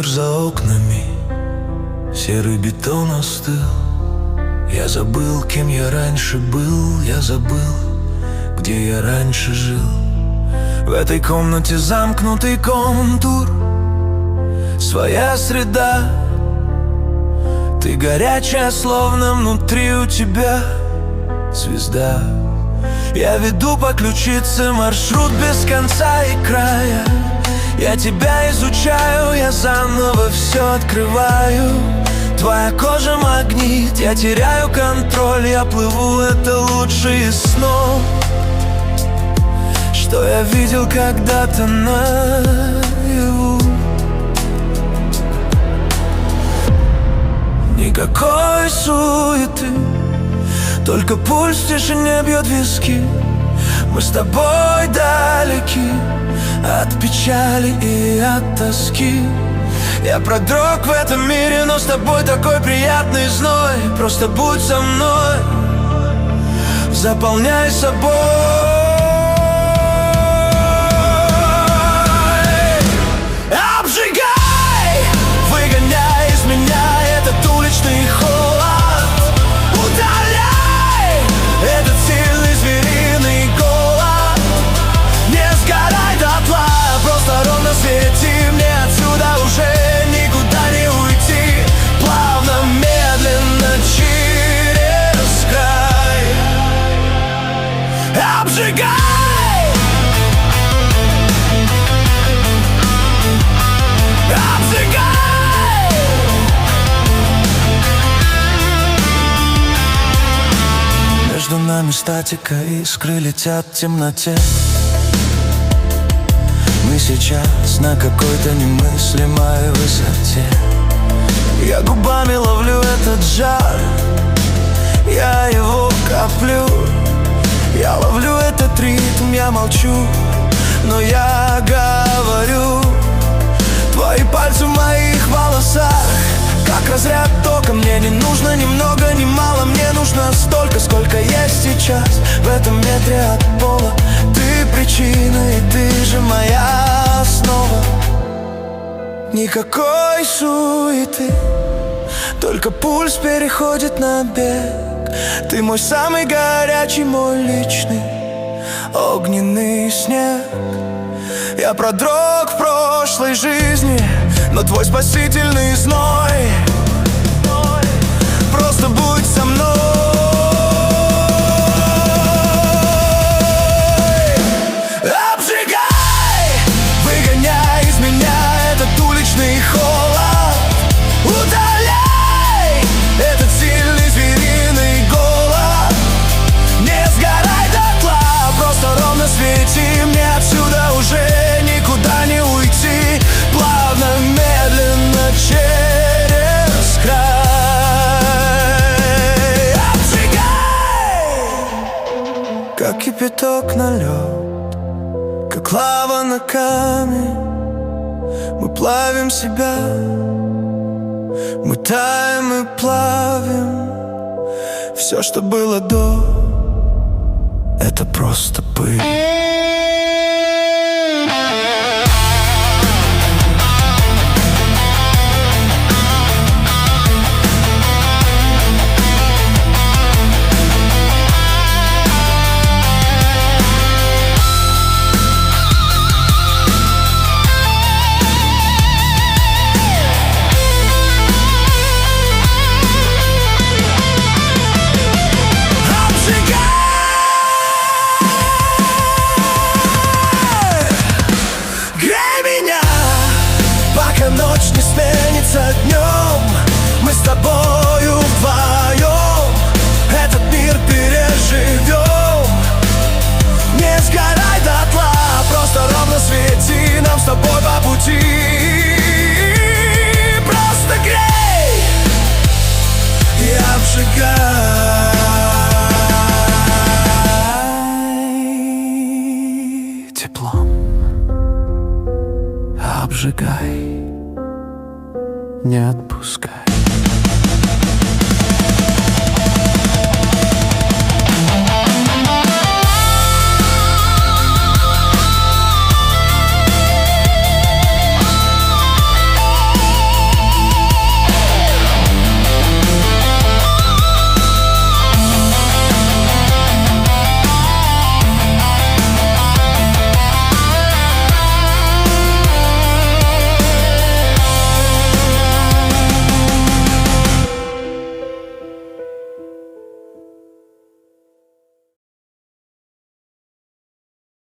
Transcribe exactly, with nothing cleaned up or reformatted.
Вечер за окнами, серый бетон остыл. Я забыл, кем я раньше был. Я забыл, где я раньше жил. В этой комнате замкнутый контур, своя среда. Ты горячая, словно внутри у тебя звезда. Я веду по ключице маршрут без конца и края. Я тебя изучаю, я заново все открываю. Твоя кожа магнит, я теряю контроль. Я плыву, это лучший из снов, что я видел когда-то наяву. Никакой суеты, только пульс в тишине бьет виски. Мы с тобой далеки от печали и от тоски. Я продрог в этом мире, но с тобой такой приятный зной. Просто будь со мной, заполняй собой. Обжигай, выгоняй из меня этот уличный холод. Удаляй этот сильный звериный голод. Не сгорай дотла, просто ровно свети мне отсюда уже. Никуда не уйти, плавно, медленно через край. Обжигай, обжигай. Между нами статика, искры летят в темноте. Мы сейчас на какой-то немыслимой высоте. Я губами ловлю этот жар, я его коплю. Я ловлю этот ритм, я молчу, но я говорю. Твои пальцы в моих волосах, как разряд тока. Мне не нужно ни много, ни мало. Мне нужно столько, сколько есть сейчас. В этом метре от пола ты причина, и ты же моя основа. Никакой суеты, только пульс переходит на бег. Ты мой самый горячий, мой личный огненный снег. Я продрог в прошлой жизни, но твой спасительный зной. Просто будь со мной. Обжигай, выгоняй из меня этот уличный холод. Удаляй этот сильный звериный голод. Не сгорай дотла, просто ровно свети мне отсюда уже. Никуда не уйти, плавно, медленно через край. Обжигай, как кипяток на лед, как лава на камень. Мы плавим себя, мы таем и плавим. Все, что было до, это просто пыль. Ночь не сменится днем. Мы с тобою вдвоем этот мир переживем. Не сгорай дотла, просто ровно свети нам с тобой по пути. Просто грей и обжигай теплом. Обжигай, не отпускай.